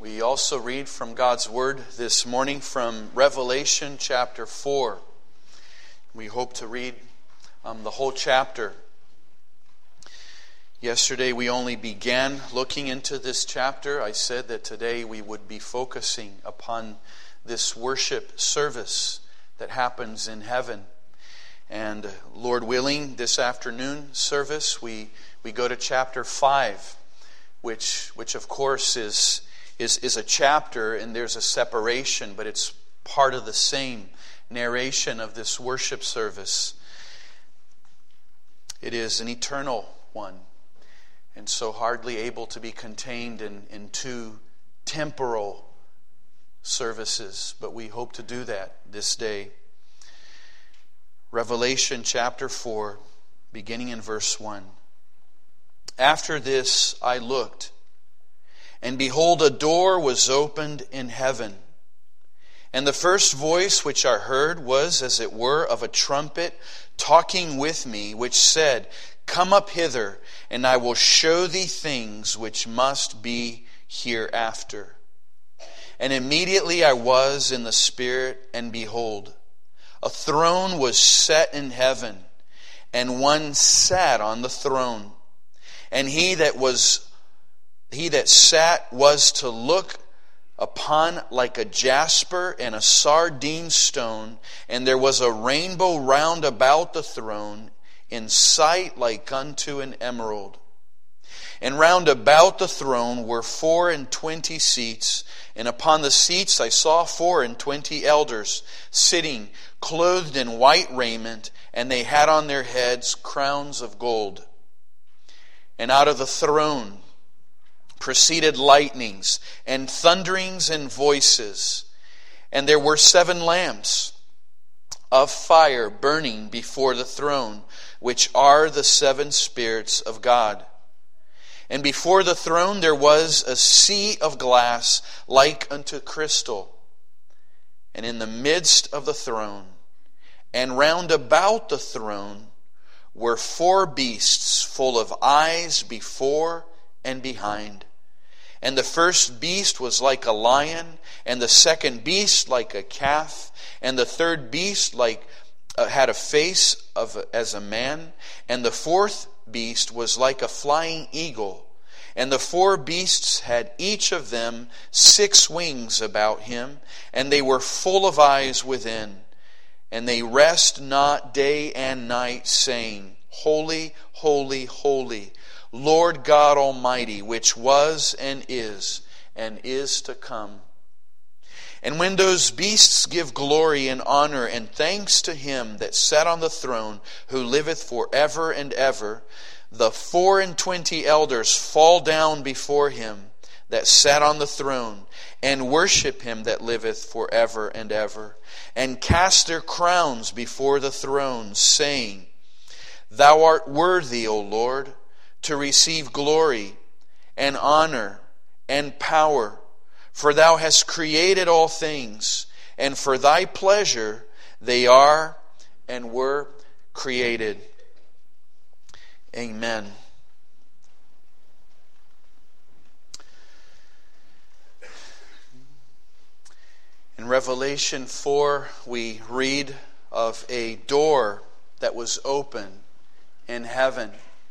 We also read from God's Word this morning from Revelation chapter 4. We hope to read the whole chapter. Yesterday we only began looking into this chapter. I said that today we would be focusing upon this worship service that happens in heaven. And Lord willing, this afternoon service we go to chapter 5, which of course is a chapter, and there's a separation, but it's part of the same narration of this worship service. It is an eternal one, and so hardly able to be contained in two temporal services, but we hope to do that this day. Revelation chapter 4, beginning in verse 1. After this I looked, and behold, a door was opened in heaven. And the first voice which I heard was as it were of a trumpet talking with me, which said, Come up hither, and I will show thee things which must be hereafter. And immediately I was in the Spirit, and behold, a throne was set in heaven, and one sat on the throne. And he that sat was to look upon like a jasper and a sardine stone, and there was a rainbow round about the throne, in sight like unto an emerald. And round about the throne were 24 seats, and upon the seats I saw 24 elders sitting, clothed in white raiment, and they had on their heads crowns of gold. And out of the throne proceeded lightnings and thunderings and voices. And there were 7 lamps of fire burning before the throne, which are the 7 spirits of God. And before the throne there was a sea of glass like unto crystal. And in the midst of the throne, and round about the throne, were 4 beasts full of eyes before and behind. And the first beast was like a lion, and the second beast like a calf, and the third beast had a face as a man, and the fourth beast was like a flying eagle. And the 4 beasts had each of them 6 wings about him, and they were full of eyes within. And they rest not day and night, saying, Holy, holy, holy, Lord God Almighty, which was and is to come. And when those beasts give glory and honor and thanks to him that sat on the throne, who liveth forever and ever, the 24 elders fall down before him that sat on the throne, and worship him that liveth forever and ever, and cast their crowns before the throne, saying, Thou art worthy, O Lord, to receive glory and honor and power, for thou hast created all things, and for thy pleasure they are and were created. Amen. In Revelation 4, we read of a door that was open in heaven.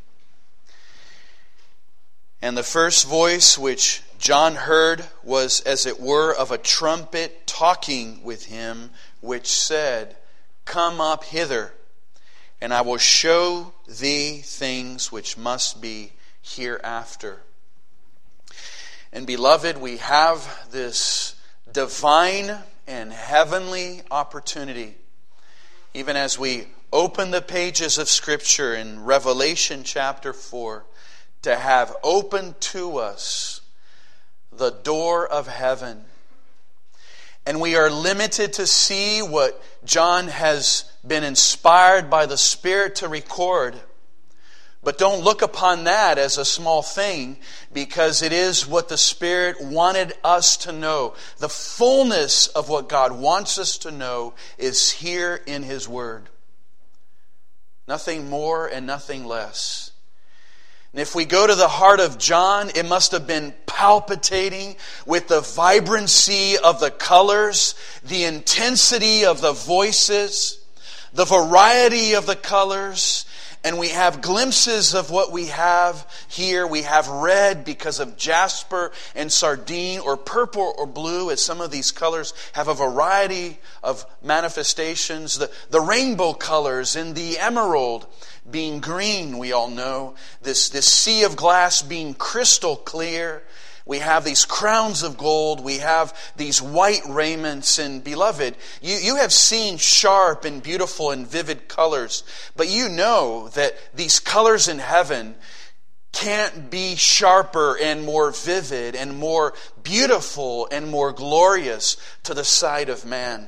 And the first voice which John heard was as it were of a trumpet talking with him, which said, Come up hither, and I will show thee things which must be hereafter. And beloved, we have this divine and heavenly opportunity, even as we open the pages of Scripture in Revelation chapter 4, to have open to us the door of heaven. And we are limited to see what John has been inspired by the Spirit to record. But don't look upon that as a small thing, because it is what the Spirit wanted us to know. The fullness of what God wants us to know is here in His Word. Nothing more and nothing less. And if we go to the heart of John, it must have been palpitating with the vibrancy of the colors, the intensity of the voices, the variety of the colors. And we have glimpses of what we have here. We have red because of jasper and sardine, or purple or blue, as some of these colors have a variety of manifestations. The rainbow colors in the emerald being green, we all know. This sea of glass being crystal clear. We have these crowns of gold. We have these white raiments. And beloved, you have seen sharp and beautiful and vivid colors. But you know that these colors in heaven can't be sharper and more vivid and more beautiful and more glorious to the sight of man.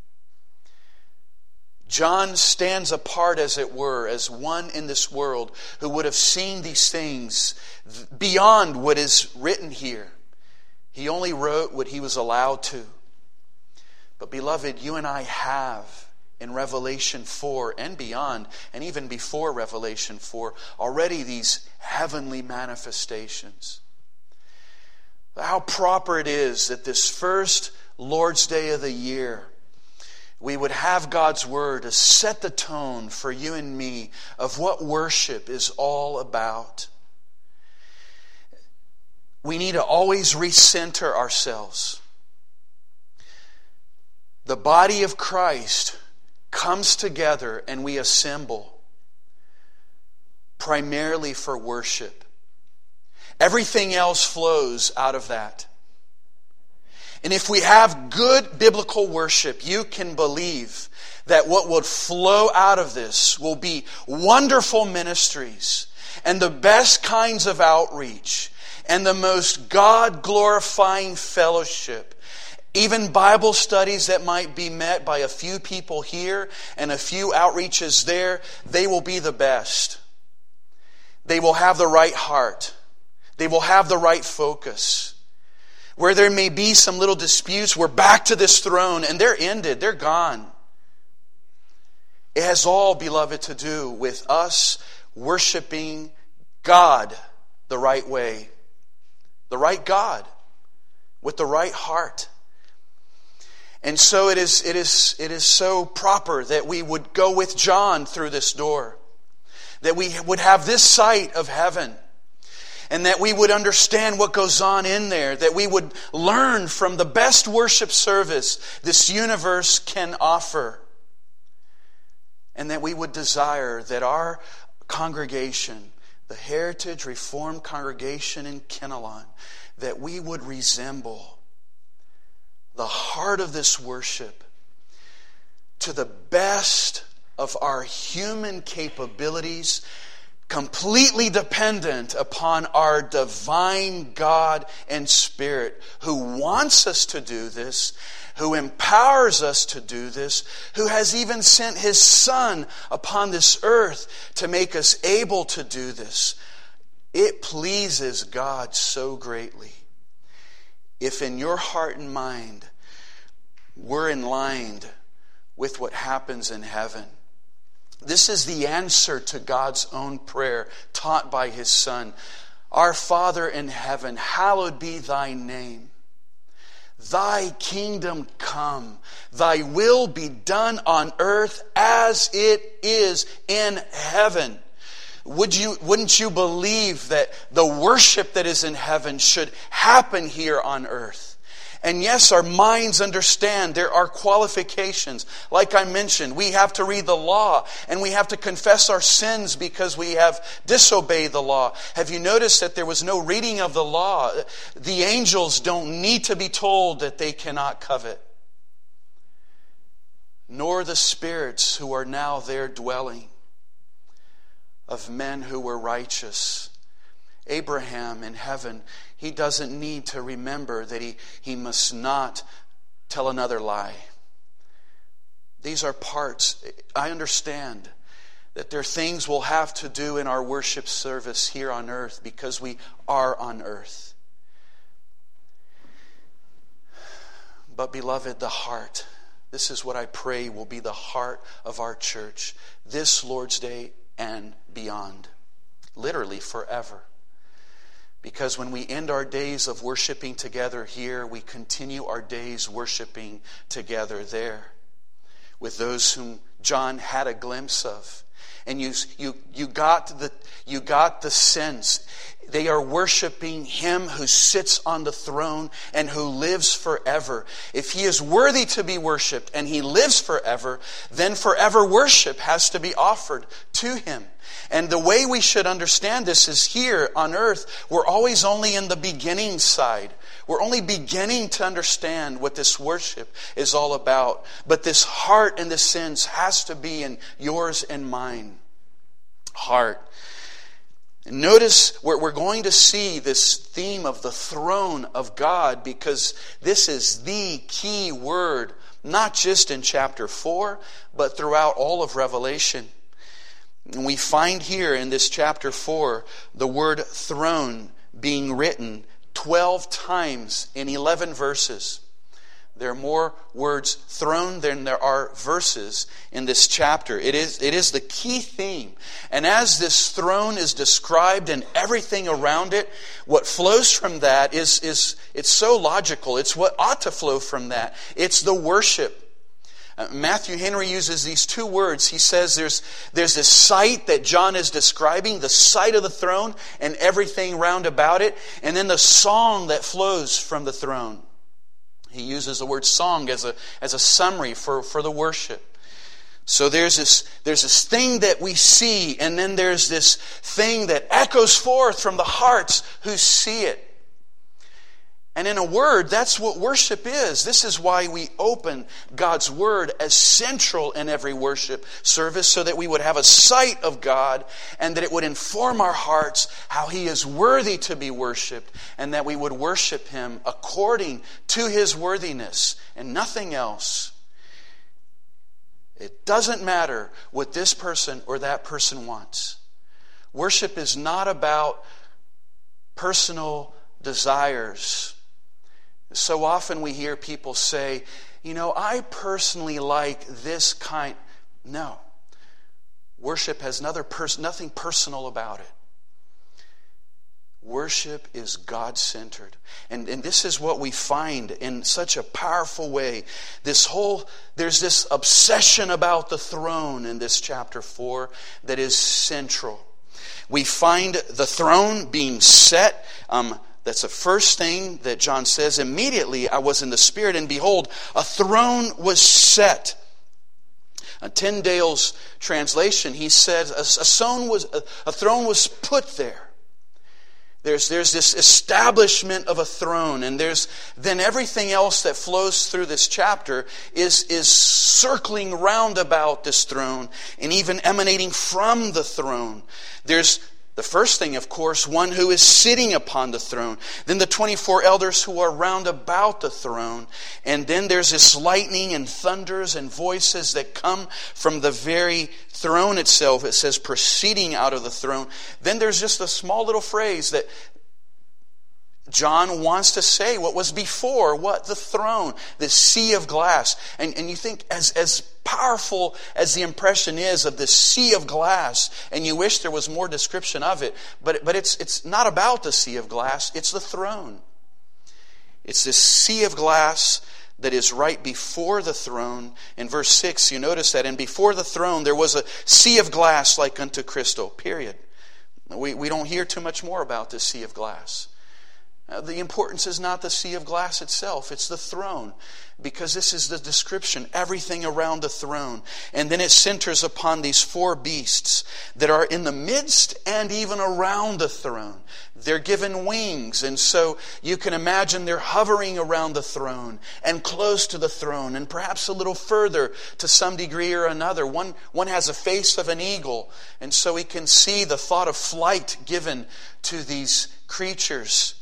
John stands apart, as it were, as one in this world who would have seen these things beyond what is written here. He only wrote what he was allowed to. But beloved, you and I have in Revelation 4 and beyond, and even before Revelation 4, already these heavenly manifestations. How proper it is that this first Lord's Day of the year, we would have God's Word to set the tone for you and me of what worship is all about. We need to always recenter ourselves. The body of Christ comes together and we assemble primarily for worship. Everything else flows out of that. And if we have good biblical worship, you can believe that what would flow out of this will be wonderful ministries and the best kinds of outreach and the most God-glorifying fellowship. Even Bible studies that might be met by a few people here and a few outreaches there, they will be the best. They will have the right heart. They will have the right focus. Where there may be some little disputes, we're back to this throne and they're ended, they're gone. It has all, beloved, to do with us worshiping God the right way. The right God with the right heart. And so it is so proper that we would go with John through this door. That we would have this sight of heaven. And that we would understand what goes on in there. That we would learn from the best worship service this universe can offer. And that we would desire that our congregation, the Heritage Reformed Congregation in Kinnelon, that we would resemble the heart of this worship to the best of our human capabilities, completely dependent upon our divine God and Spirit who wants us to do this, who empowers us to do this, who has even sent His Son upon this earth to make us able to do this. It pleases God so greatly if in your heart and mind we're in line with what happens in heaven. This is the answer to God's own prayer taught by His Son. Our Father in heaven, hallowed be Thy name. Thy kingdom come. Thy will be done on earth as it is in heaven. Wouldn't you believe that the worship that is in heaven should happen here on earth? And yes, our minds understand there are qualifications. Like I mentioned, we have to read the law and we have to confess our sins because we have disobeyed the law. Have you noticed that there was no reading of the law? The angels don't need to be told that they cannot covet. Nor the spirits who are now there dwelling of men who were righteous. Abraham in heaven, he doesn't need to remember that he must not tell another lie. These are parts. I understand that there are things we'll have to do in our worship service here on earth because we are on earth. But beloved, the heart. This is what I pray will be the heart of our church this Lord's Day and beyond. Literally forever. Because when we end our days of worshiping together here, we continue our days worshiping together there with those whom John had a glimpse of. And you got the sense. They are worshiping Him who sits on the throne and who lives forever. If He is worthy to be worshipped and He lives forever, then forever worship has to be offered to Him. And the way we should understand this is here on earth, we're always only in the beginning side. We're only beginning to understand what this worship is all about. But this heart and this sense has to be in yours and mine. Heart. And notice we're going to see this theme of the throne of God, because this is the key word, not just in chapter 4, but throughout all of Revelation. And we find here in this chapter 4 the word throne being written 12 times in 11 verses. There are more words throne than there are verses in this chapter. It is the key theme. And as this throne is described and everything around it, what flows from that is it's so logical. It's what ought to flow from that. It's the worship. Matthew Henry uses these two words. He says there's this sight that John is describing, the sight of the throne and everything round about it, and then the song that flows from the throne. He uses the word song as a summary for the worship. So there's this thing that we see, and then there's this thing that echoes forth from the hearts who see it. And in a word, that's what worship is. This is why we open God's Word as central in every worship service, so that we would have a sight of God and that it would inform our hearts how He is worthy to be worshiped, and that we would worship Him according to His worthiness and nothing else. It doesn't matter what this person or that person wants. Worship is not about personal desires. So often we hear people say, I personally like this kind. No. Worship has nothing personal about it. Worship is God-centered. And this is what we find in such a powerful way. There's this obsession about the throne in this chapter 4 that is central. We find the throne being set. That's the first thing that John says. Immediately I was in the Spirit, and behold, a throne was set. Tyndale's translation, he said, a throne was put there. There's this establishment of a throne, and then everything else that flows through this chapter is circling round about this throne and even emanating from the throne. There's the first thing, of course, one who is sitting upon the throne. Then the 24 elders who are round about the throne. And then there's this lightning and thunders and voices that come from the very throne itself. It says proceeding out of the throne. Then there's just a small little phrase that John wants to say what was before, the throne, the sea of glass. And you think as powerful as the impression is of this sea of glass, and you wish there was more description of it, but it's not about the sea of glass, it's the throne. It's this sea of glass that is right before the throne. In verse 6, you notice that, and before the throne there was a sea of glass like unto crystal, period. We don't hear too much more about this sea of glass. The importance is not the sea of glass itself, it's the throne. Because this is the description, everything around the throne. And then it centers upon these 4 beasts that are in the midst and even around the throne. They're given wings, and so you can imagine they're hovering around the throne and close to the throne, and perhaps a little further to some degree or another. One has a face of an eagle, and so we can see the thought of flight given to these creatures.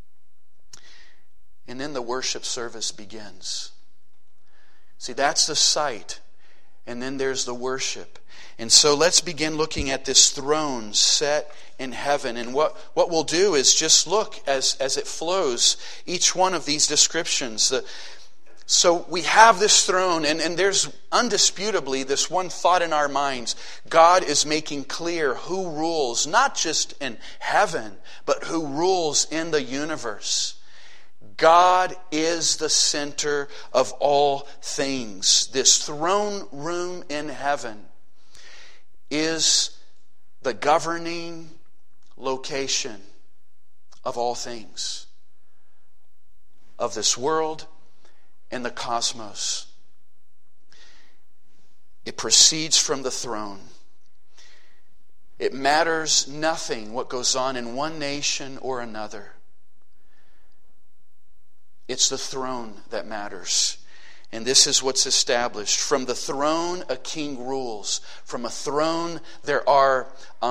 And then the worship service begins. See, that's the sight. And then there's the worship. And so let's begin looking at this throne set in heaven. And what we'll do is just look as it flows, each one of these descriptions. So we have this throne, and there's undisputably this one thought in our minds. God is making clear who rules, not just in heaven, but who rules in the universe. God is the center of all things. This throne room in heaven is the governing location of all things, of this world and the cosmos. It proceeds from the throne. It matters nothing what goes on in one nation or another. It's the throne that matters. And this is what's established. From the throne, a king rules. From a throne, there are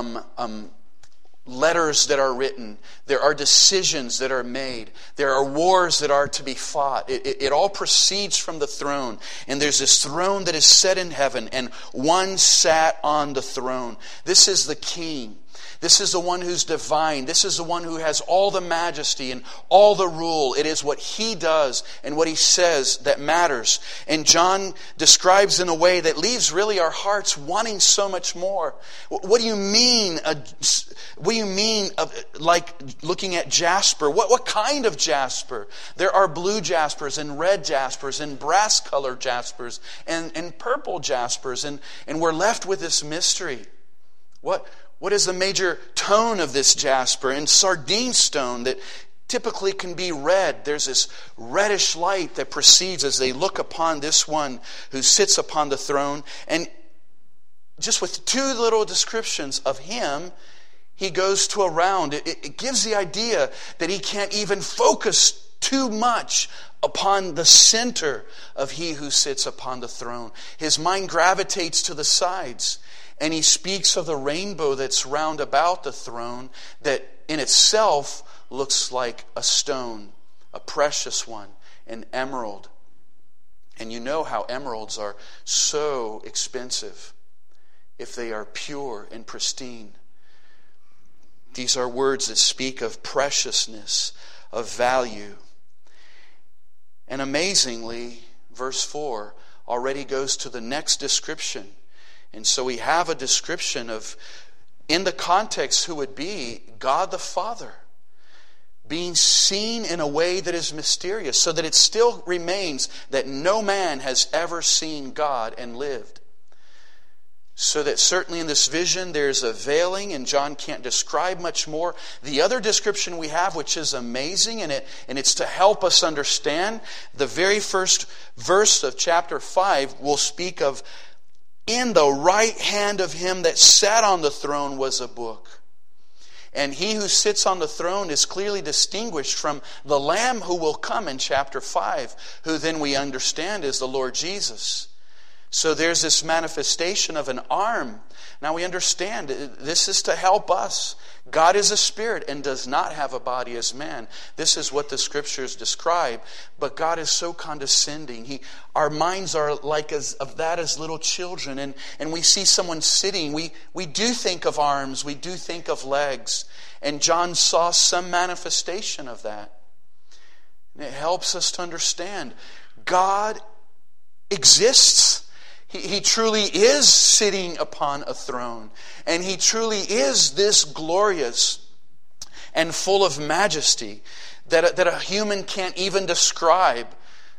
letters that are written. There are decisions that are made. There are wars that are to be fought. It all proceeds from the throne. And there's this throne that is set in heaven, and one sat on the throne. This is the king. This is the one who's divine. This is the one who has all the majesty and all the rule. It is what he does and what he says that matters. And John describes in a way that leaves really our hearts wanting so much more. What do you mean? What do you mean like looking at jasper? What kind of jasper? There are blue jaspers and red jaspers and brass colored jaspers and purple jaspers. And we're left with this mystery. What is the major tone of this jasper? And sardine stone that typically can be red. There's this reddish light that proceeds as they look upon this one who sits upon the throne. And just with two little descriptions of him, he goes to around. It gives the idea that he can't even focus too much upon the center of he who sits upon the throne. His mind gravitates to the sides. And he speaks of the rainbow that's round about the throne that in itself looks like a stone, a precious one, an emerald. And you know how emeralds are so expensive if they are pure and pristine. These are words that speak of preciousness, of value. And amazingly, verse 4 already goes to the next description. And so we have a description of, in the context, who would be God the Father, being seen in a way that is mysterious, so that it still remains that no man has ever seen God and lived. So that certainly in this vision there's a veiling, and John can't describe much more. The other description we have, which is amazing, and it's to help us understand, the very first verse of chapter 5 will speak of, in the right hand of him that sat on the throne was a book. And he who sits on the throne is clearly distinguished from the Lamb who will come in chapter 5, who then we understand is the Lord Jesus. So there's this manifestation of an arm. Now we understand this is to help us. God is a spirit and does not have a body as man. This is what the scriptures describe. But God is so condescending. Our minds are like as little children. And we see someone sitting. We do think of arms. We do think of legs. And John saw some manifestation of that. And it helps us to understand God exists. He truly is sitting upon a throne. And he truly is this glorious and full of majesty that a human can't even describe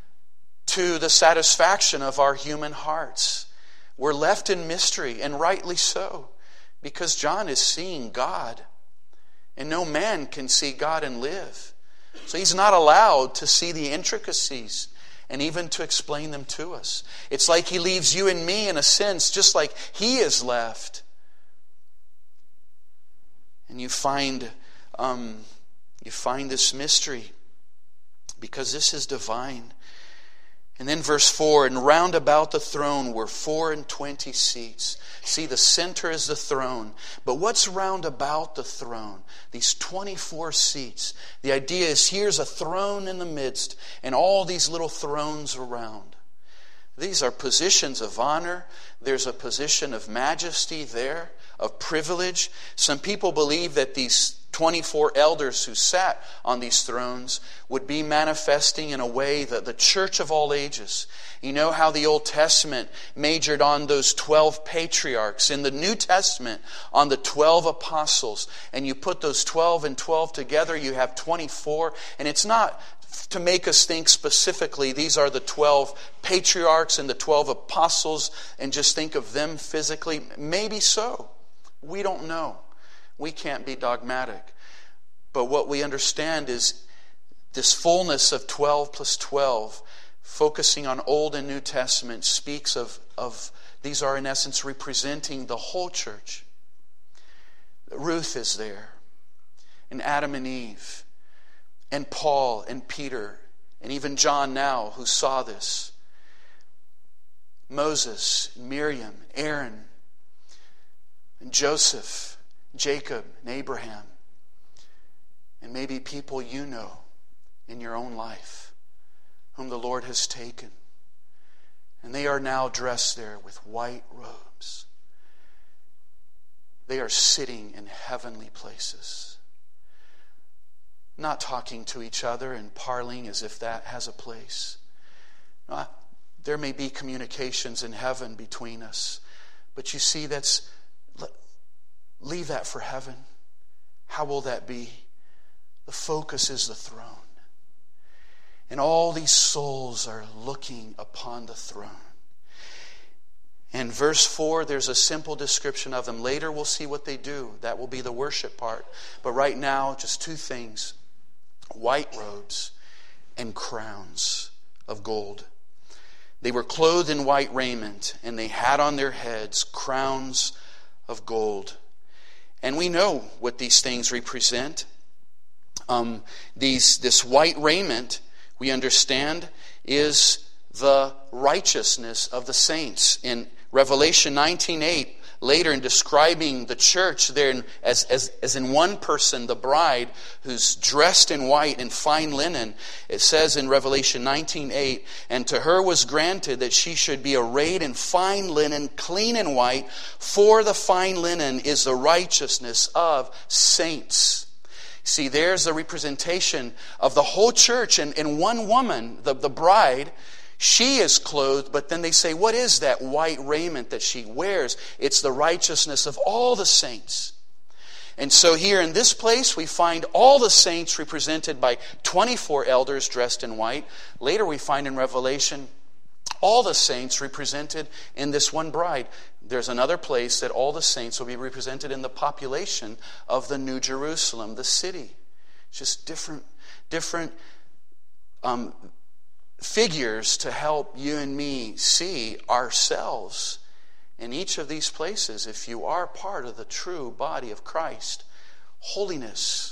to the satisfaction of our human hearts. We're left in mystery, and rightly so, because John is seeing God. And no man can see God and live. So he's not allowed to see the intricacies and even to explain them to us. It's like he leaves you and me in a sense, just like he is left. And you find this mystery because this is divine. And then verse 4, and round about the throne were 24 seats. See, the center is the throne. But what's round about the throne? These 24 seats. The idea is here's a throne in the midst and all these little thrones around. These are positions of honor. There's a position of majesty there, of privilege. Some people believe that these 24 elders who sat on these thrones would be manifesting in a way that the church of all ages. You know how the Old Testament majored on those 12 patriarchs, in the New Testament on the 12 apostles, and you put those 12 and 12 together, you have 24, and it's not to make us think specifically these are the 12 patriarchs and the 12 apostles and just think of them physically. Maybe so. We don't know. We can't be dogmatic. But what we understand is this fullness of 12 plus 12, focusing on Old and New Testament, speaks of these are in essence representing the whole church. Ruth is there, and Adam and Eve, and Paul and Peter, and even John now who saw this. Moses, Miriam, Aaron, and Joseph, Jacob, and Abraham, and maybe people you know in your own life whom the Lord has taken. And they are now dressed there with white robes. They are sitting in heavenly places, not talking to each other and parleying as if that has a place. There may be communications in heaven between us, but you see, leave that for heaven. How will that be? The focus is the throne. And all these souls are looking upon the throne. In verse 4, there's a simple description of them. Later we'll see what they do. That will be the worship part. But right now, just two things. White robes and crowns of gold. They were clothed in white raiment, and they had on their heads crowns of gold. And we know what these things represent. This white raiment, we understand, is the righteousness of the saints. In Revelation 19:8, later in describing the church there as in one person, the bride who's dressed in white and fine linen, it says in Revelation 19:8, and to her was granted that she should be arrayed in fine linen, clean and white, for the fine linen is the righteousness of saints. See, there's a representation of the whole church, and one woman, the bride, she is clothed, but then they say, what is that white raiment that she wears? It's the righteousness of all the saints. And so here in this place, we find all the saints represented by 24 elders dressed in white. Later we find in Revelation all the saints represented in this one bride. There's another place that all the saints will be represented in the population of the New Jerusalem, the city. Just different figures to help you and me see ourselves in each of these places. If you are part of the true body of Christ, holiness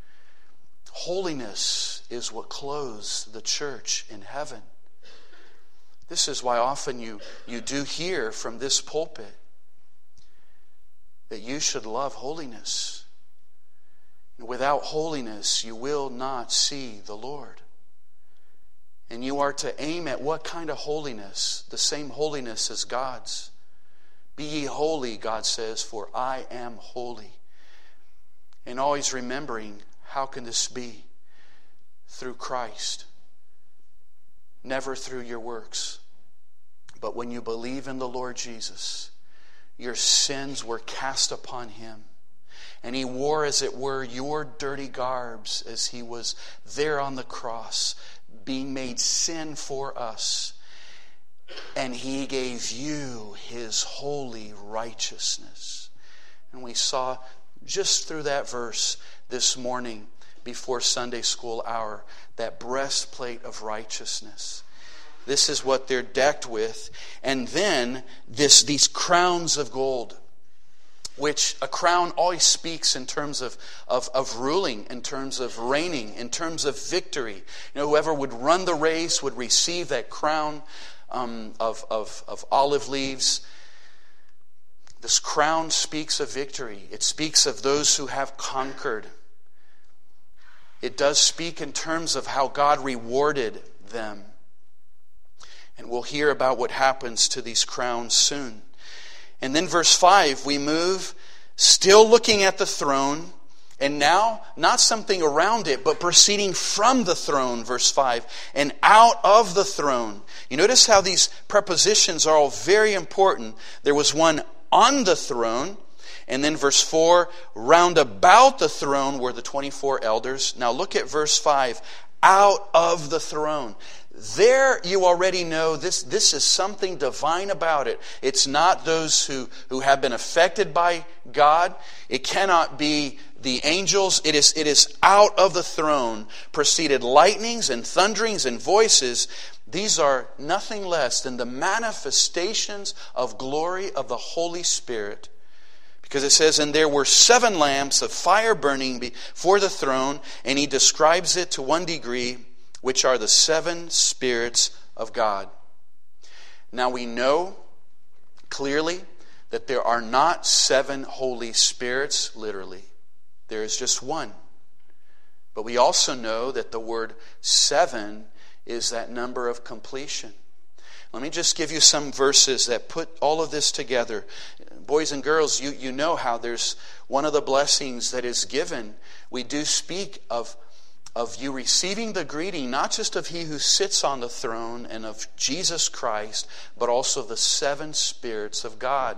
is what clothes the church in heaven. This is why often you do hear from this pulpit that you should love holiness. And without holiness, you will not see the Lord. And you are to aim at what kind of holiness? The same holiness as God's. Be ye holy, God says, for I am holy. And always remembering, how can this be? Through Christ. Never through your works. But when you believe in the Lord Jesus, your sins were cast upon Him. And He wore, as it were, your dirty garbs as He was there on the cross, being made sin for us. And He gave you His holy righteousness. And we saw just through that verse this morning before Sunday school hour, that breastplate of righteousness. This is what they're decked with. And then these crowns of gold, which a crown always speaks in terms of ruling, in terms of reigning, in terms of victory. You know, whoever would run the race would receive that crown of olive leaves. This crown speaks of victory. It speaks of those who have conquered. It does speak in terms of how God rewarded them. And we'll hear about what happens to these crowns soon. And then verse 5, we move, still looking at the throne, and now not something around it, but proceeding from the throne, verse 5, and out of the throne. You notice how these prepositions are all very important. There was one on the throne, and then verse 4, round about the throne were the 24 elders. Now look at verse 5, out of the throne. There you already know this is something divine about it. It's not those who have been affected by God. It cannot be the angels. It is out of the throne proceeded lightnings and thunderings and voices. These are nothing less than the manifestations of glory of the Holy Spirit. Because it says, and there were 7 lamps of fire burning before the throne, and he describes it to one degree, which are the 7 spirits of God. Now we know clearly that there are not 7 Holy Spirits, literally. There is just one. But we also know that the word 7 is that number of completion. Let me just give you some verses that put all of this together. Boys and girls, you know how there's one of the blessings that is given. We do speak of you receiving the greeting, not just of he who sits on the throne and of Jesus Christ, but also the 7 spirits of God.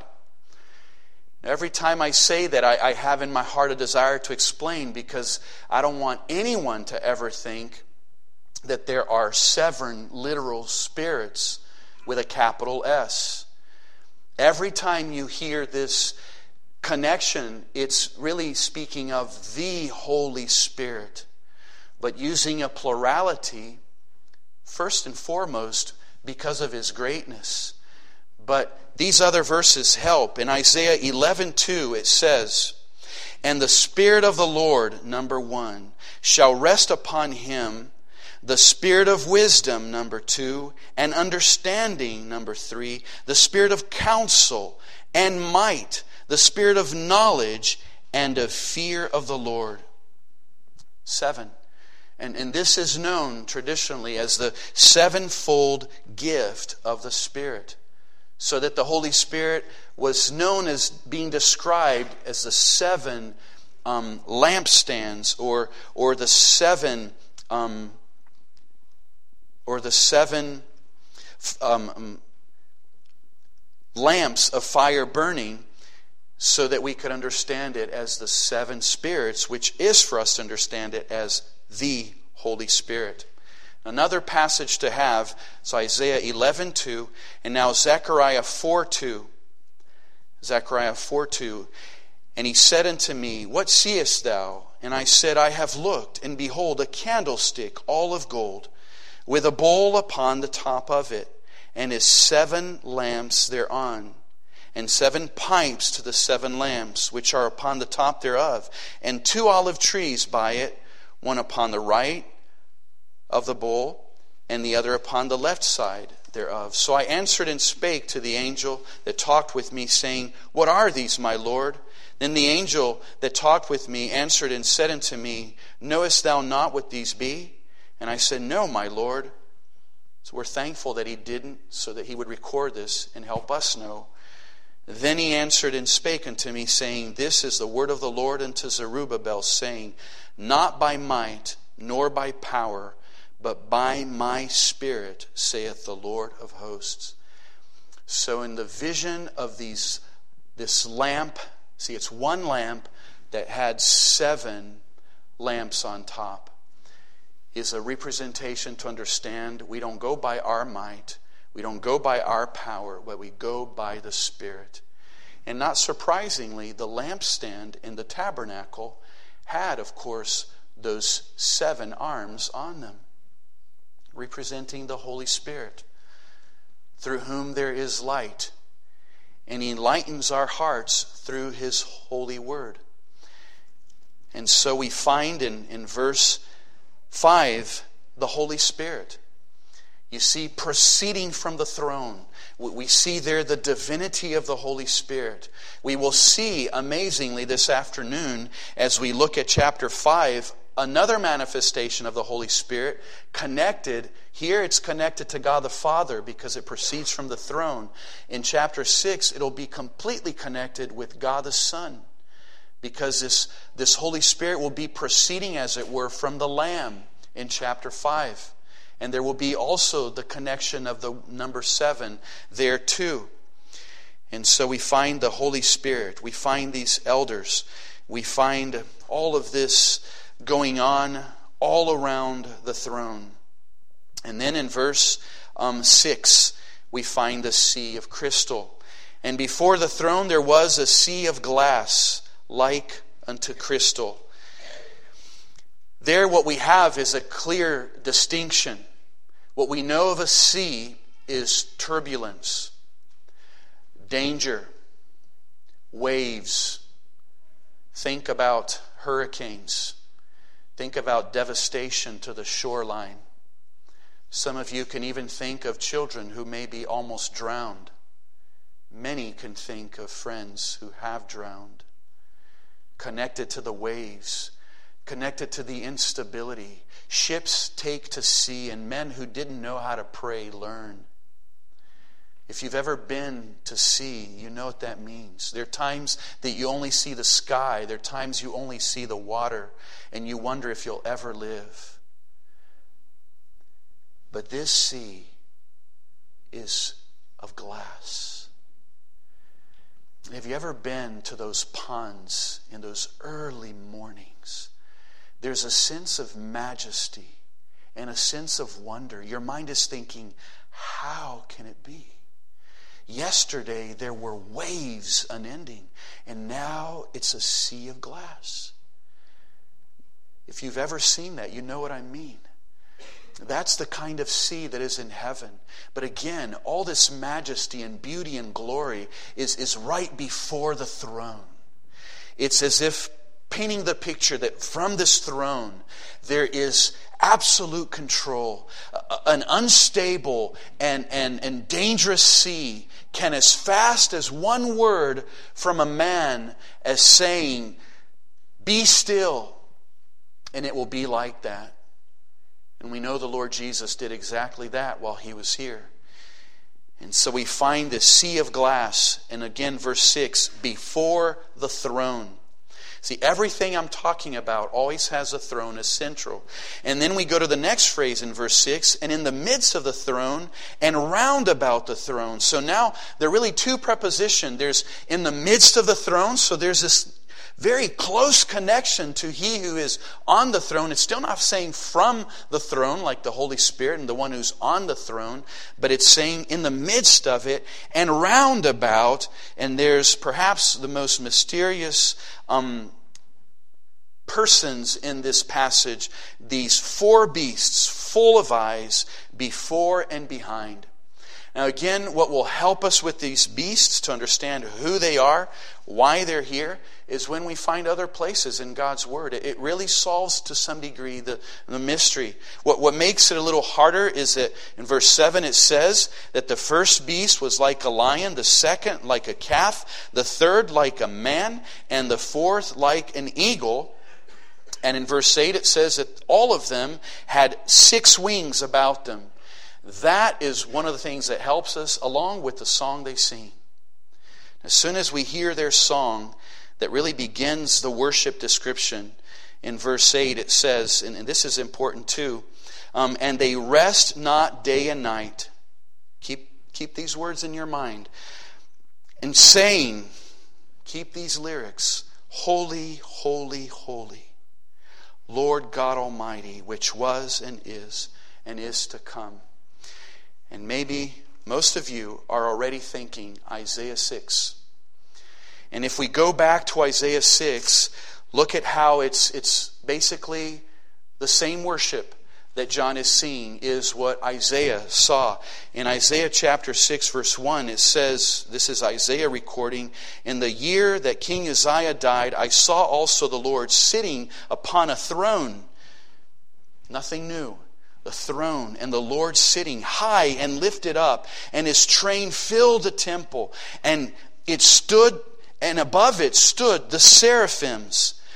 Every time I say that, I have in my heart a desire to explain, because I don't want anyone to ever think that there are 7 literal spirits with a capital S. Every time you hear this connection, it's really speaking of the Holy Spirit, but using a plurality, first and foremost, because of his greatness. But these other verses help. In Isaiah 11:2 it says, and the Spirit of the Lord, number 1, shall rest upon him, the Spirit of wisdom, number 2, and understanding, number 3, the Spirit of counsel and might, the Spirit of knowledge and of fear of the Lord. 7. And this is known traditionally as the 7-fold gift of the Spirit. So that the Holy Spirit was known as being described as the 7 lampstands, or the 7 lamps of fire burning, so that we could understand it as the 7 spirits, which is for us to understand it as the Holy Spirit. Another passage to have is Isaiah 11:2, and now Zechariah 4:2. Zechariah 4:2. And he said unto me, what seest thou? And I said, I have looked, and behold, a candlestick all of gold, with a bowl upon the top of it, and his 7 lamps thereon, and 7 pipes to the 7 lamps, which are upon the top thereof, and 2 olive trees by it, one upon the right of the bowl, and the other upon the left side thereof. So I answered and spake to the angel that talked with me, saying, what are these, my Lord? Then the angel that talked with me answered and said unto me, knowest thou not what these be? And I said, no, my Lord. So we're thankful that he didn't, so that he would record this and help us know. Then he answered and spake unto me, saying, this is the word of the Lord unto Zerubbabel, saying, not by might nor by power, but by my Spirit, saith the Lord of hosts. So in the vision of this lamp, see, it's one lamp that had 7 lamps on top, is a representation to understand we don't go by our might, we don't go by our power, but we go by the Spirit. And not surprisingly, the lampstand in the tabernacle had, of course, those 7 arms on them, representing the Holy Spirit, through whom there is light. And he enlightens our hearts through his holy word. And so we find in verse 5, the Holy Spirit. You see, proceeding from the throne. We see there the divinity of the Holy Spirit. We will see, amazingly, this afternoon, as we look at chapter 5, another manifestation of the Holy Spirit connected. Here it's connected to God the Father because it proceeds from the throne. In chapter 6, it'll be completely connected with God the Son, because this Holy Spirit will be proceeding, as it were, from the Lamb in chapter 5. And there will be also the connection of the number 7 there too. And so we find the Holy Spirit. We find these elders. We find all of this going on all around the throne. And then in verse 6, we find the sea of crystal. And before the throne there was a sea of glass, like unto crystal. There what we have is a clear distinction. What we know of a sea is turbulence, danger, waves. Think about hurricanes. Think about devastation to the shoreline. Some of you can even think of children who may be almost drowned. Many can think of friends who have drowned. Connected to the waves, connected to the instability. Ships take to sea, and men who didn't know how to pray learn. If you've ever been to sea, you know what that means. There are times that you only see the sky. There are times you only see the water, and you wonder if you'll ever live. But this sea is of glass. Have you ever been to those ponds in those early mornings? There's a sense of majesty and a sense of wonder. Your mind is thinking, how can it be? Yesterday there were waves unending, and now it's a sea of glass. If you've ever seen that, you know what I mean. That's the kind of sea that is in heaven. But again, all this majesty and beauty and glory is right before the throne. It's as if painting the picture that from this throne there is absolute control. An unstable and dangerous sea can, as fast as one word from a man as saying, "Be still," and it will be like that. And we know the Lord Jesus did exactly that while he was here. And so we find this sea of glass. And again, verse 6, before the throne. See, everything I'm talking about always has a throne as central. And then we go to the next phrase in verse 6, and in the midst of the throne and round about the throne. So now there are really two prepositions. There's in the midst of the throne, so there's this very close connection to he who is on the throne. It's still not saying from the throne like the Holy Spirit and the one who's on the throne, but it's saying in the midst of it and round about. And there's perhaps the most mysterious persons in this passage, these 4 beasts full of eyes before and behind. Now again, what will help us with these beasts to understand who they are, why they're here, is when we find other places in God's Word. It really solves to some degree the mystery. What makes it a little harder is that in verse 7 it says that the first beast was like a lion, the second like a calf, the third like a man, and the fourth like an eagle. And in verse 8 it says that all of them had 6 wings about them. That is one of the things that helps us along with the song they sing. As soon as we hear their song that really begins the worship description, in verse 8 it says, and this is important too, and they rest not day and night. Keep these words in your mind. And saying, keep these lyrics, holy, holy, holy, Lord God Almighty, which was and is to come. And maybe most of you are already thinking Isaiah 6. And if we go back to Isaiah 6, look at how it's basically the same worship that John is seeing is what Isaiah saw. In Isaiah chapter 6 verse 1 it says, this is Isaiah recording, in the year that King Uzziah died, I saw also the Lord sitting upon a throne. Nothing new. The throne, and the Lord sitting high and lifted up, and his train filled the temple. And it stood, and above it stood the seraphims.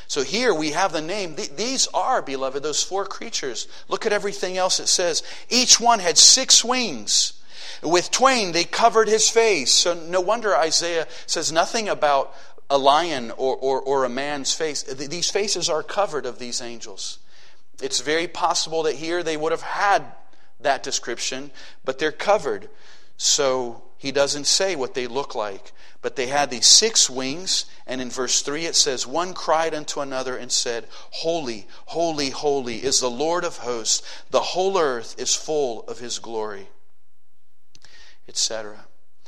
So here we have the name. These are, beloved, those 4 creatures. Look at everything else it says. Each one had 6 wings. With twain they covered his face. So no wonder Isaiah says nothing about a lion or a man's face. These faces are covered of these angels. It's very possible that here they would have had that description, but they're covered. So he doesn't say what they look like. But they had these 6 wings, and in verse 3 it says, one cried unto another and said, Holy, holy, holy is the Lord of hosts. The whole earth is full of his glory, etc.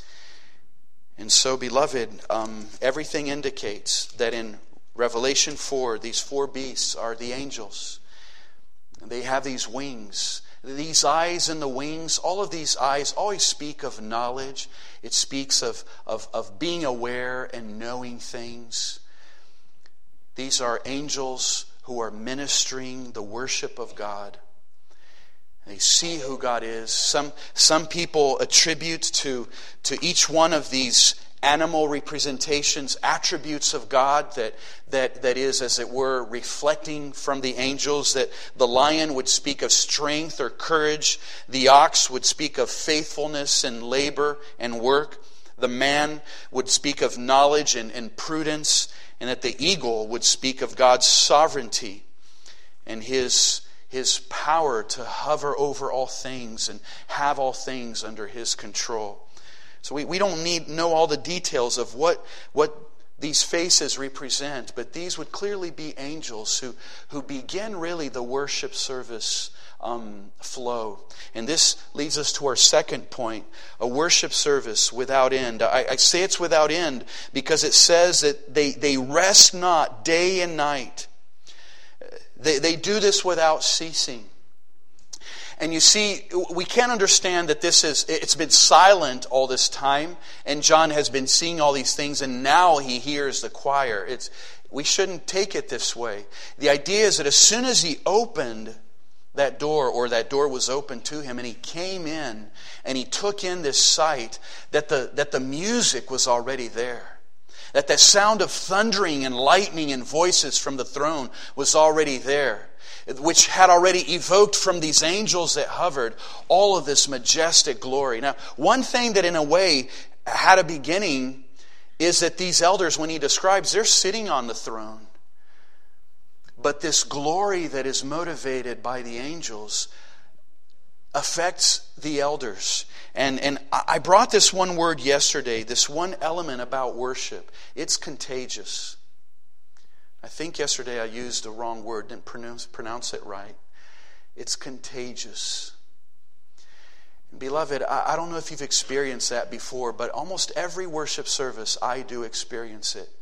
And so, beloved, everything indicates that in Revelation 4, these 4 beasts are the angels. They have these wings. These eyes and the wings, all of these eyes always speak of knowledge. It speaks of being aware and knowing things. These are angels who are ministering the worship of God. They see who God is. Some people attribute to each one of these animal representations attributes of God that is, as it were, reflecting from the angels. That the lion would speak of strength or courage. The ox would speak of faithfulness and labor and work. The man would speak of knowledge and prudence. And that the eagle would speak of God's sovereignty and His power to hover over all things and have all things under His control. So we don't know all the details of what these faces represent, but these would clearly be angels who begin really the worship service flow. And this leads us to our second point, a worship service without end. I say it's without end because it says that they rest not day and night. They do this without ceasing. And you see, we can't understand that it's been silent all this time, and John has been seeing all these things, and now he hears the choir. We shouldn't take it this way. The idea is that as soon as he opened that door, or that door was opened to him, and he came in, and he took in this sight, that the music was already there. That the sound of thundering and lightning and voices from the throne was already there, which had already evoked from these angels that hovered all of this majestic glory. Now, one thing that in a way had a beginning is that these elders, when he describes, they're sitting on the throne. But this glory that is motivated by the angels affects the elders. And I brought this one word yesterday, this one element about worship. It's contagious. I think yesterday I used the wrong word, didn't pronounce it right. It's contagious. Beloved, I don't know if you've experienced that before, but almost every worship service I do experience it.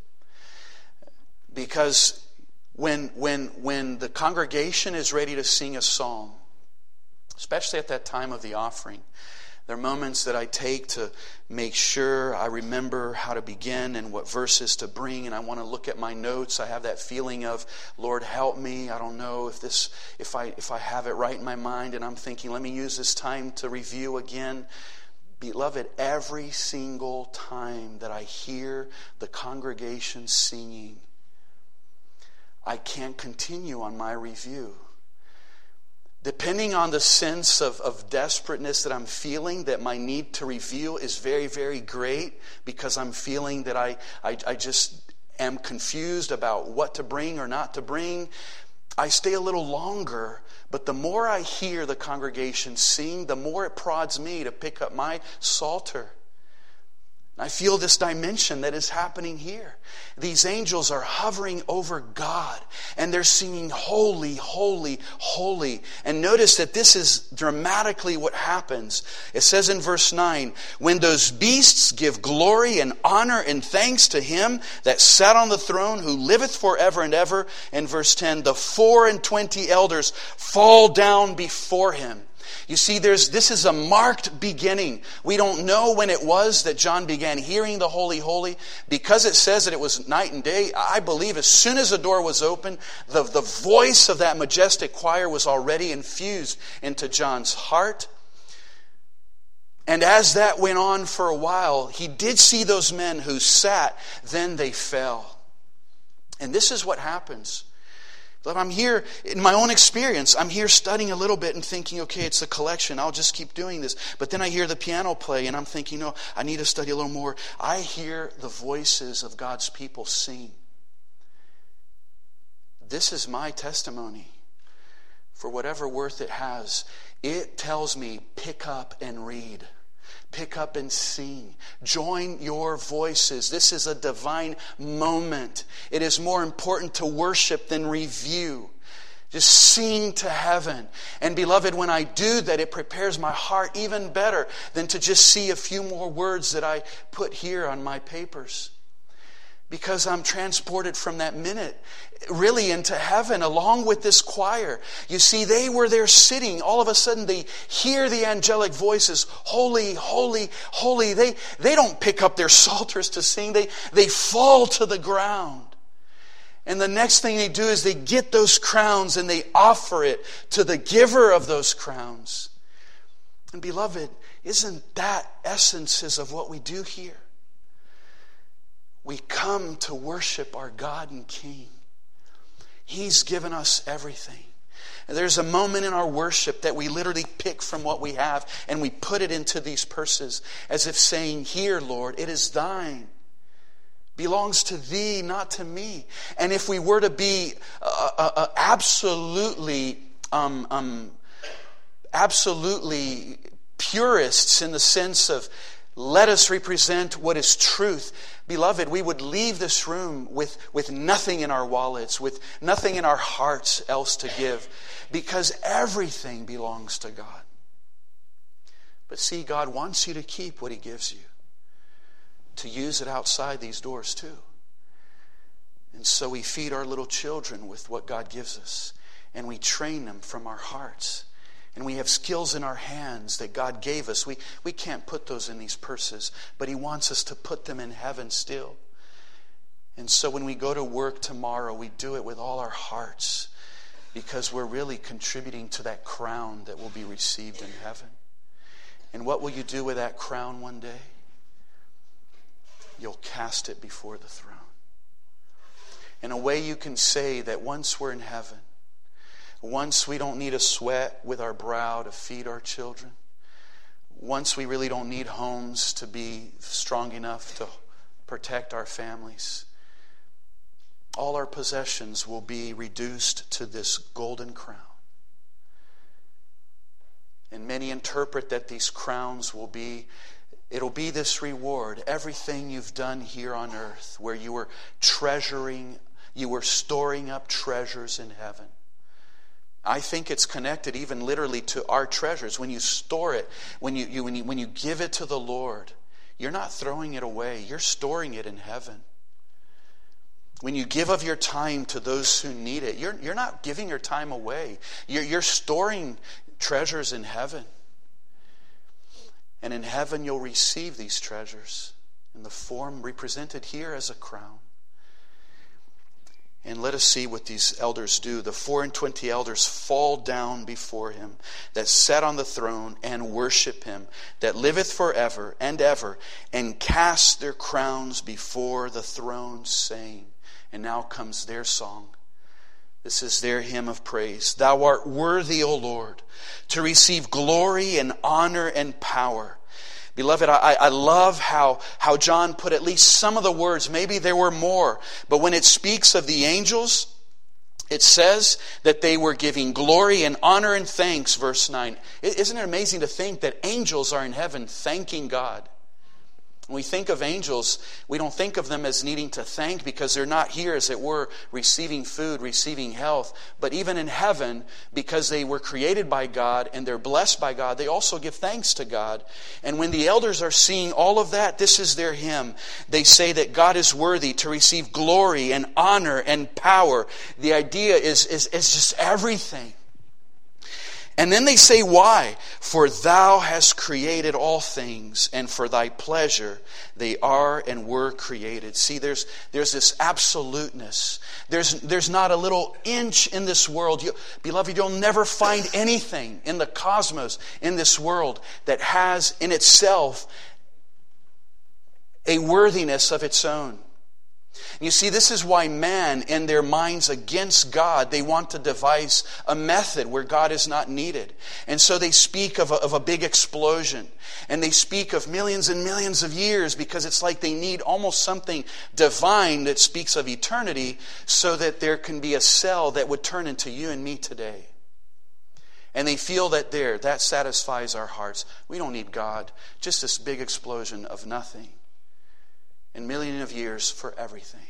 Because when the congregation is ready to sing a song, especially at that time of the offering, there are moments that I take to make sure I remember how to begin and what verses to bring, and I want to look at my notes. I have that feeling of, Lord, help me. I don't know if I have it right in my mind, and I'm thinking, let me use this time to review again. Beloved, every single time that I hear the congregation singing, I can't continue on my review. Depending on the sense of desperateness that I'm feeling, that my need to review is very, very great, because I'm feeling that I just am confused about what to bring or not to bring, I stay a little longer. But the more I hear the congregation sing, the more it prods me to pick up my psalter. I feel this dimension that is happening here. These angels are hovering over God, and they're singing, holy, holy, holy. And notice that this is dramatically what happens. It says in verse 9, when those beasts give glory and honor and thanks to Him that sat on the throne, who liveth forever and ever. And verse 10, the 24 elders fall down before Him. You see, this is a marked beginning. We don't know when it was that John began hearing the holy, holy. Because it says that it was night and day, I believe as soon as the door was open, the voice of that majestic choir was already infused into John's heart. And as that went on for a while, he did see those men who sat, then they fell. And this is what happens. But I'm here, in my own experience, I'm here studying a little bit and thinking, okay, it's a collection, I'll just keep doing this. But then I hear the piano play and I'm thinking, no, I need to study a little more. I hear the voices of God's people sing. This is my testimony. For whatever worth it has, it tells me, pick up and read. Pick up and sing. Join your voices. This is a divine moment. It is more important to worship than review. Just sing to heaven. And beloved, when I do that, it prepares my heart even better than to just see a few more words that I put here on my papers. Because I'm transported from that minute really into heaven along with this choir. You see, they were there sitting. All of a sudden they hear the angelic voices. Holy, holy, holy. They don't pick up their psalters to sing. They fall to the ground. And the next thing they do is they get those crowns and they offer it to the giver of those crowns. And beloved, isn't that essences of what we do here? We come to worship our God and King. He's given us everything. And there's a moment in our worship that we literally pick from what we have and we put it into these purses as if saying, here, Lord, it is thine. Belongs to thee, not to me. And if we were to be absolutely purists in the sense of let us represent what is truth, beloved, we would leave this room with nothing in our wallets, with nothing in our hearts else to give, because everything belongs to God. But see, God wants you to keep what He gives you, to use it outside these doors too. And so we feed our little children with what God gives us, and we train them from our hearts. And we have skills in our hands that God gave us. We can't put those in these purses, but He wants us to put them in heaven still. And so when we go to work tomorrow, we do it with all our hearts because we're really contributing to that crown that will be received in heaven. And what will you do with that crown one day? You'll cast it before the throne. In a way you can say that once we're in heaven, once we don't need a sweat with our brow to feed our children. Once we really don't need homes to be strong enough to protect our families. All our possessions will be reduced to this golden crown. And many interpret that these crowns will be, it'll be this reward. Everything you've done here on earth where you were treasuring, you were storing up treasures in heaven. I think it's connected even literally to our treasures. When you store it, when you give it to the Lord, you're not throwing it away. You're storing it in heaven. When you give of your time to those who need it, you're not giving your time away. You're storing treasures in heaven. And in heaven you'll receive these treasures in the form represented here as a crown. And let us see what these elders do. The 24 elders fall down before Him that sat on the throne and worship Him that liveth forever and ever, and cast their crowns before the throne, saying, and now comes their song. This is their hymn of praise. Thou art worthy, O Lord, to receive glory and honor and power. Beloved, I love how John put at least some of the words. Maybe there were more. But when it speaks of the angels, it says that they were giving glory and honor and thanks, verse 9. Isn't it amazing to think that angels are in heaven thanking God? When we think of angels, we don't think of them as needing to thank because they're not here, as it were, receiving food, receiving health. But even in heaven, because they were created by God and they're blessed by God, they also give thanks to God. And when the elders are seeing all of that, this is their hymn. They say that God is worthy to receive glory and honor and power. The idea is just everything. And then they say, why? For thou hast created all things, and for thy pleasure they are and were created. See, there's this absoluteness. There's not a little inch in this world. Beloved, you'll never find anything in the cosmos, in this world, that has in itself a worthiness of its own. And you see, this is why man, in their minds against God, they want to devise a method where God is not needed. And so they speak of a big explosion. And they speak of millions and millions of years because it's like they need almost something divine that speaks of eternity so that there can be a cell that would turn into you and me today. And they feel that that satisfies our hearts. We don't need God. Just this big explosion of nothing. And millions of years for everything.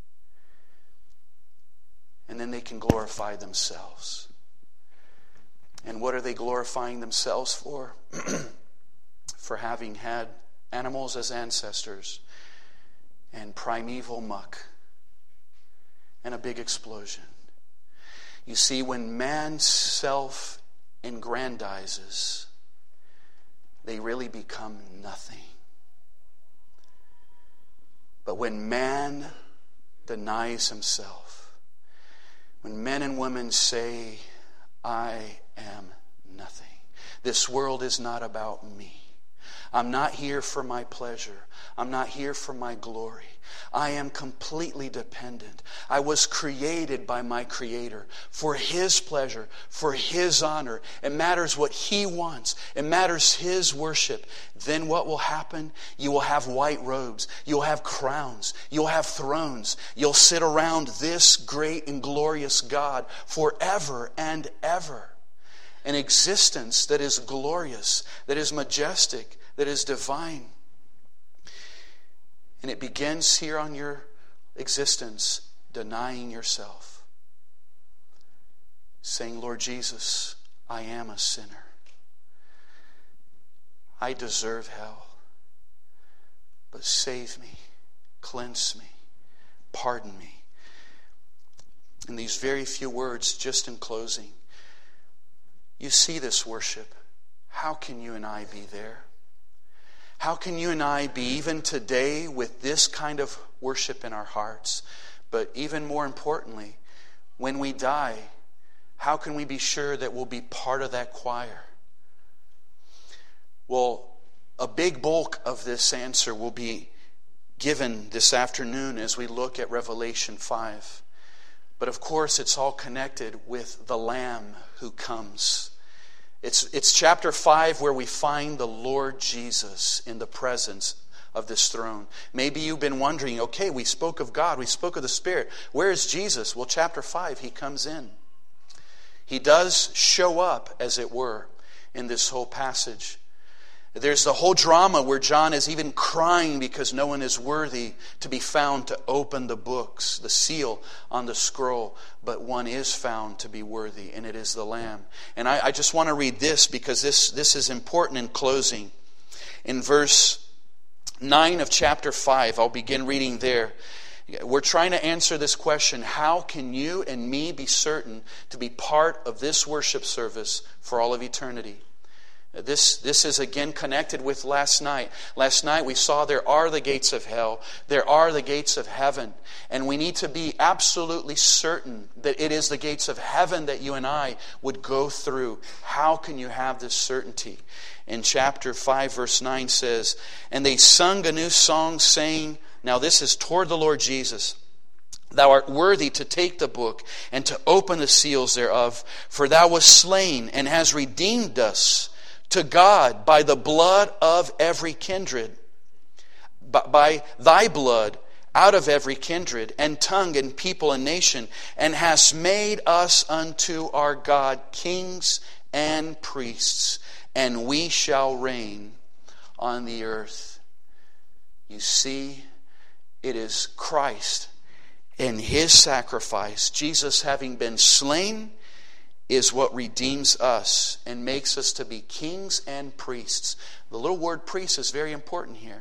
And then they can glorify themselves. And what are they glorifying themselves for? For having had animals as ancestors and primeval muck and a big explosion. You see, when man self-aggrandizes, they really become nothing. But when man denies himself, when men and women say, I am nothing. This world is not about me. I'm not here for my pleasure. I'm not here for my glory. I am completely dependent. I was created by my Creator for His pleasure, for His honor. It matters what He wants. It matters His worship. Then what will happen? You will have white robes. You'll have crowns. You'll have thrones. You'll sit around this great and glorious God forever and ever. An existence that is glorious, that is majestic, that is divine. And it begins here on your existence, denying yourself. Saying, Lord Jesus, I am a sinner. I deserve hell. But save me, cleanse me, pardon me. In these very few words, just in closing, you see this worship. How can you and I be there? How can you and I be even today with this kind of worship in our hearts? But even more importantly, when we die, how can we be sure that we'll be part of that choir? Well, a big bulk of this answer will be given this afternoon as we look at Revelation 5. But of course, it's all connected with the Lamb who comes. It's chapter 5 where we find the Lord Jesus in the presence of this throne. Maybe you've been wondering, okay, we spoke of God, we spoke of the Spirit. Where is Jesus? Well, chapter 5, He comes in. He does show up, as it were, in this whole passage. There's the whole drama where John is even crying because no one is worthy to be found to open the books, the seal on the scroll. But one is found to be worthy, and it is the Lamb. And I just want to read this because this is important in closing. In verse 9 of chapter 5, I'll begin reading there. We're trying to answer this question: how can you and me be certain to be part of this worship service for all of eternity? This is again connected with last night. Last night we saw there are the gates of hell. There are the gates of heaven. And we need to be absolutely certain that it is the gates of heaven that you and I would go through. How can you have this certainty? In chapter 5 verse 9 says, and they sung a new song saying, now this is toward the Lord Jesus, thou art worthy to take the book and to open the seals thereof, for thou wast slain and hast redeemed us to God by the blood of every kindred, by thy blood out of every kindred and tongue and people and nation, and hast made us unto our God kings and priests, and we shall reign on the earth. You see, it is Christ and His sacrifice, Jesus having been slain, is what redeems us and makes us to be kings and priests. The little word priest is very important here.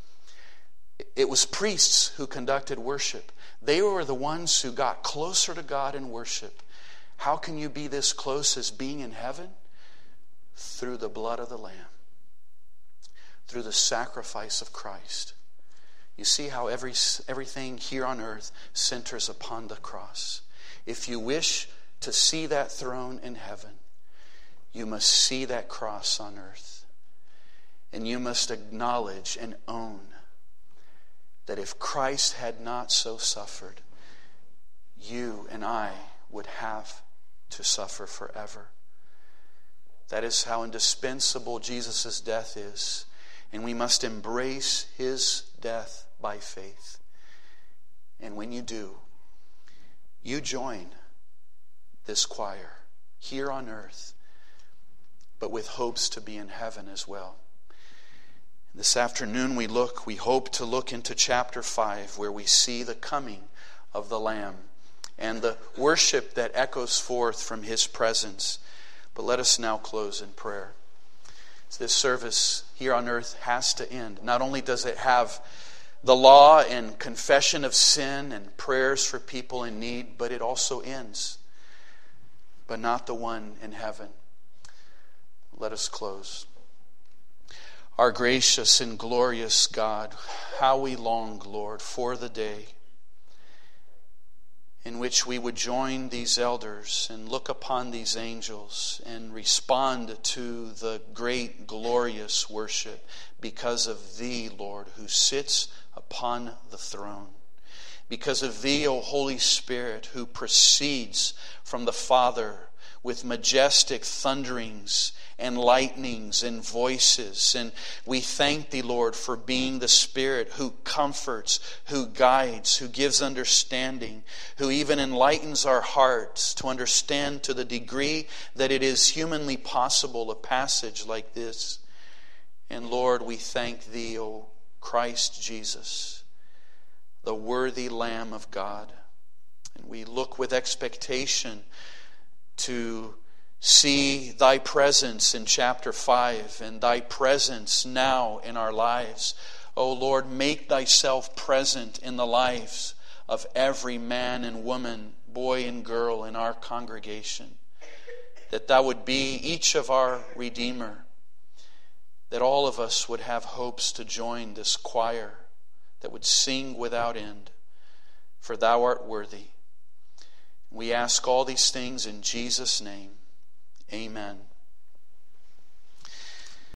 It was priests who conducted worship. They were the ones who got closer to God in worship. How can you be this close as being in heaven? Through the blood of the Lamb. Through the sacrifice of Christ. You see how everything here on earth centers upon the cross. If you wish to see that throne in heaven, you must see that cross on earth. And you must acknowledge and own that if Christ had not so suffered, you and I would have to suffer forever. That is how indispensable Jesus' death is. And we must embrace His death by faith. And when you do, you join this choir here on earth, but with hopes to be in heaven as well. This afternoon we hope to look into chapter 5, where we see the coming of the Lamb and the worship that echoes forth from His presence. But let us now close in prayer. This service here on earth has to end. Not only does it have the law and confession of sin and prayers for people in need, but it also ends. But not the one in heaven. Let us close. Our gracious and glorious God, how we long, Lord, for the day in which we would join these elders and look upon these angels and respond to the great, glorious worship because of Thee, Lord, who sits upon the throne. Because of Thee, O Holy Spirit, who proceeds from the Father with majestic thunderings and lightnings and voices. And we thank Thee, Lord, for being the Spirit who comforts, who guides, who gives understanding, who even enlightens our hearts to understand to the degree that it is humanly possible a passage like this. And Lord, we thank Thee, O Christ Jesus, the worthy Lamb of God. And we look with expectation to see Thy presence in chapter 5 and Thy presence now in our lives. O Lord, make Thyself present in the lives of every man and woman, boy and girl in our congregation. That Thou would be each of our Redeemer. That all of us would have hopes to join this choir that would sing without end. For Thou art worthy. We ask all these things in Jesus' name. Amen.